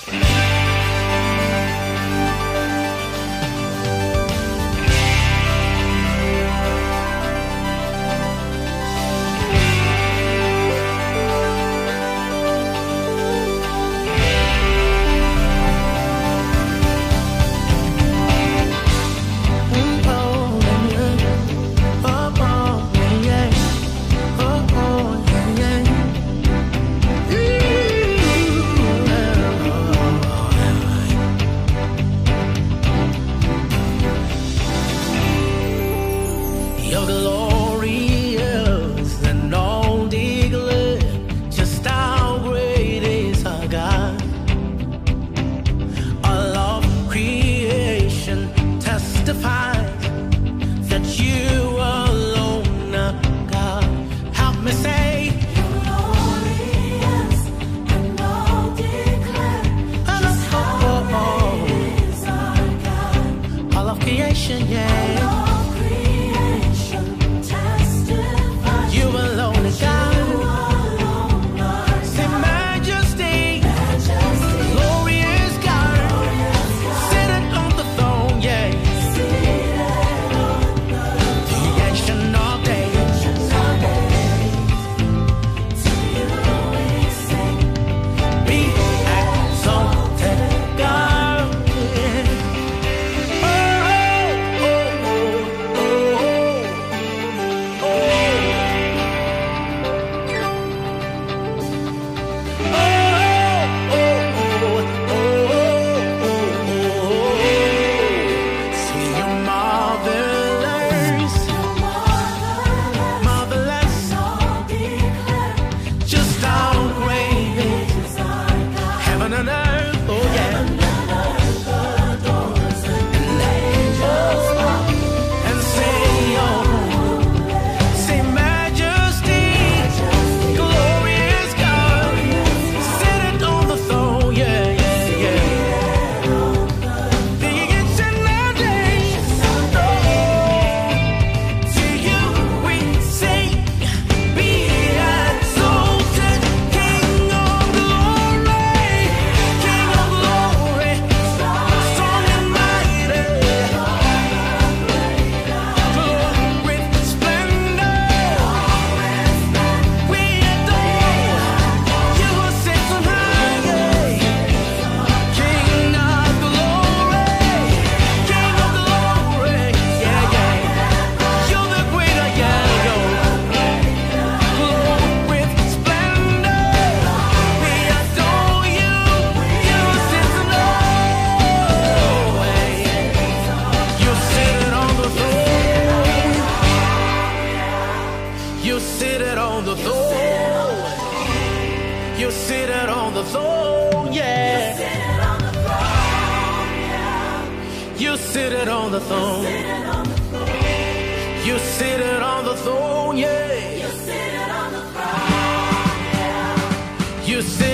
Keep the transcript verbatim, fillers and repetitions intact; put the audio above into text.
Your glory is and all declare just how great is our God. All of creation testifies that you alone are God. Help me say, Your glory is and all declare just how great is our God. all of creation, yeah. You alone is God. Say majesty, glorious God, seated on the throne, yeah. The ancient of days, be exalted, God. Oh, oh, oh, oh, oh, oh. You seated on the throne. You seated on the throne, yeah. You seated on the throne. You seated on the throne, yeah. You seated on the throne, yeah. You seated